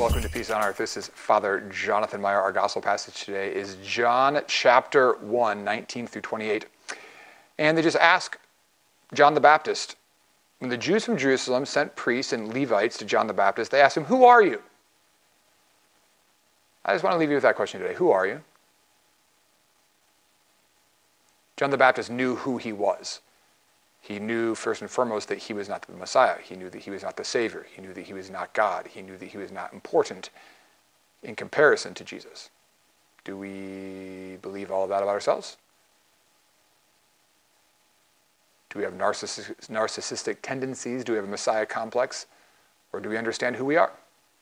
Welcome to Peace on Earth. This is Father Jonathan Meyer. Our gospel passage today is John chapter 1, 19 through 28. And they just ask John the Baptist, when the Jews from Jerusalem sent priests and Levites to John the Baptist, they asked him, "Who are you?" I just want to leave you with that question today. Who are you? John the Baptist knew who he was. He knew first and foremost that he was not the Messiah. He knew that he was not the Savior. He knew that he was not God. He knew that he was not important in comparison to Jesus. Do we believe all of that about ourselves? Do we have narcissistic tendencies? Do we have a Messiah complex? Or do we understand who we are?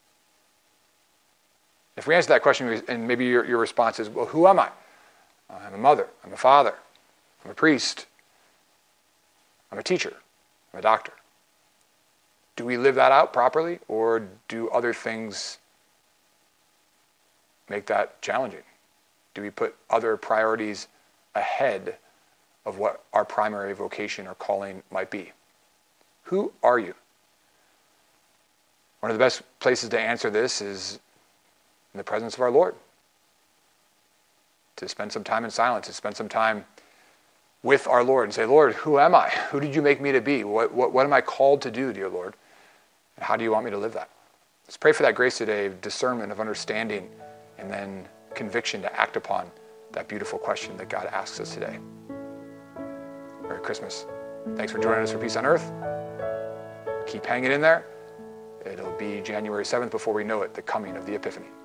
If we answer that question, and maybe your response is, well, who am I? I'm a mother. I'm a father. I'm a priest. I'm a teacher. I'm a doctor. Do we live that out properly, or do other things make that challenging? Do we put other priorities ahead of what our primary vocation or calling might be? Who are you? One of the best places to answer this is in the presence of our Lord. To spend some time in silence, to spend some time with our Lord and say, Lord, who am I? Who did you make me to be? What am I called to do, dear Lord? And how do you want me to live that? Let's pray for that grace today, of discernment, of understanding, and then conviction to act upon that beautiful question that God asks us today. Merry Christmas. Thanks for joining us for Peace on Earth. Keep hanging in there. It'll be January 7th before we know it, the coming of the Epiphany.